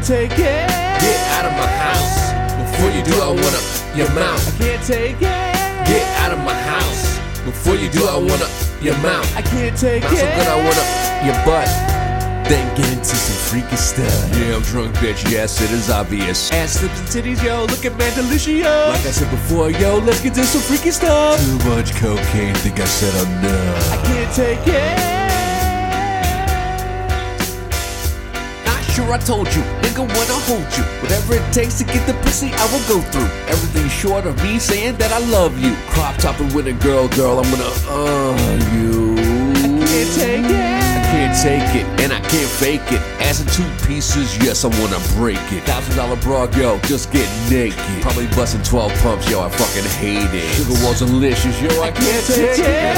take it. Get out of my house. Before you do, I wanna your mouth. I can't take it. Get out of my house. Before you do, I wanna your mouth. I can't take Mouth it. so good, I wanna your butt. Then get into some freaky stuff. Yeah, I'm drunk, bitch. Yes, it is obvious. Ass slips and titties, yo, look at man delicious. Like I said before, yo, let's get into some freaky stuff. Too much cocaine, think I said enough. I can't take it. Not sure I told you, nigga, wanna hold you. Whatever it takes to get the pussy, I will go through. Everything short of me saying that I love you. Crop topping with a girl, I'm gonna you. I can't take it. Can't take it, and I can't fake it. Ass in 2 pieces, yes, I wanna break it. $1,000 broad, yo, just get naked. Probably busting 12 pumps, yo, I fucking hate it. Sugar was delicious, yo, I can't take it.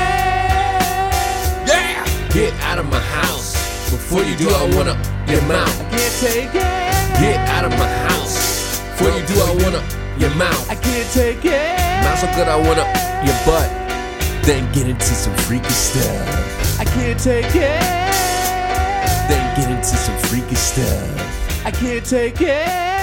Yeah! Get out of my house. Before you do, I wanna your mouth. I can't take it. Get out of my house. Before you do, I wanna your mouth. I can't take it. Mouth so good, I wanna your butt. Then get into some freaky stuff. I can't take it. Then get into some freaky stuff. I can't take it.